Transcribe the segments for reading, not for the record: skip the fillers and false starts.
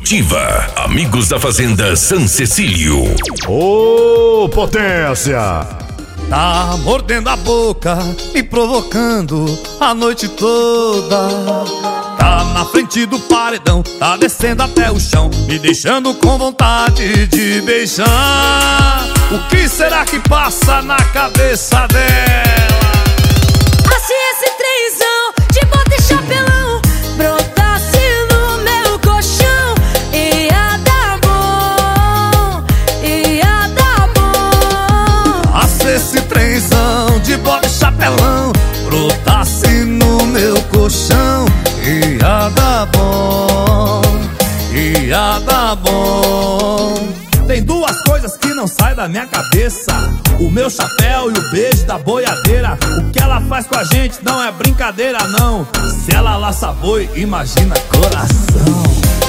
Ativa. Amigos da Fazenda San Cecílio. Ô, potência! Tá mordendo a boca, me provocando a noite toda. Tá na frente do paredão, tá descendo até o chão, me deixando com vontade de beijar. O que será que passa na cabeça dela? Se esse trenzão de bota e chapelão brotasse no meu colchão, ia dar bom, ia dar bom. Se esse trenzão de bota e chapelão brotasse no meu colchão, ia dar bom, ia dar bom. Tem duas coisas que não saem da minha cabeça: o meu chapéu e o beijo da boiadeira. O que ela faz com a gente não é brincadeira não. Se ela laça boi, imagina coração.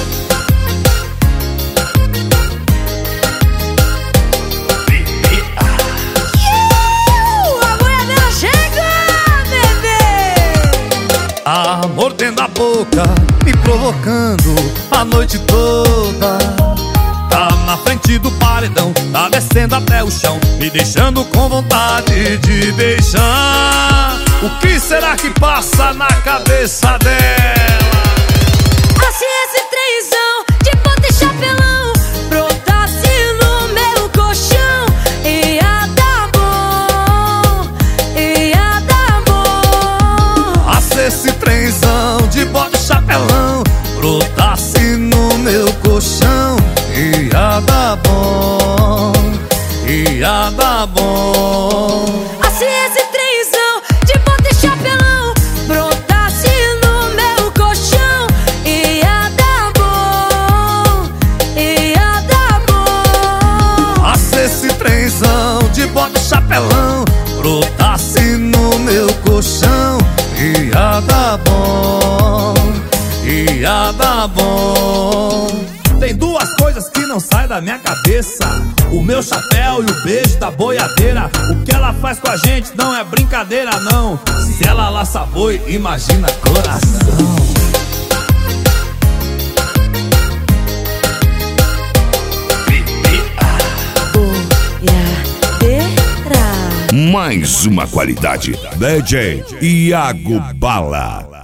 A boiadeira chega, bebê! Tá mordendo a boca, me provocando a noite toda. Tá na frente do paredão, tá descendo até o chão, me deixando com vontade de beijar. O que será que passa na cabeça dela? Se esse trenzão de bota e chapelão brotasse no meu colchão, ia dar bom, ia dar bom. Se esse trenzão de bota e chapelão brotasse no meu colchão, ia dar bom, ia dar bom. Se esse trenzão de bota e chapelão brotasse no meu colchão, ia dar bom, ia dar bom. Se esse trenzão de bota e chapelão brotasse no meu colchão, ia dar bom, ia dar bom. Tem duas coisas que não saem da minha cabeça: o meu chapéu e o beijo da boiadeira. O que ela faz com a gente não é brincadeira não. Se ela laça boi, imagina coração. Mais uma qualidade. DJ Iago Bala.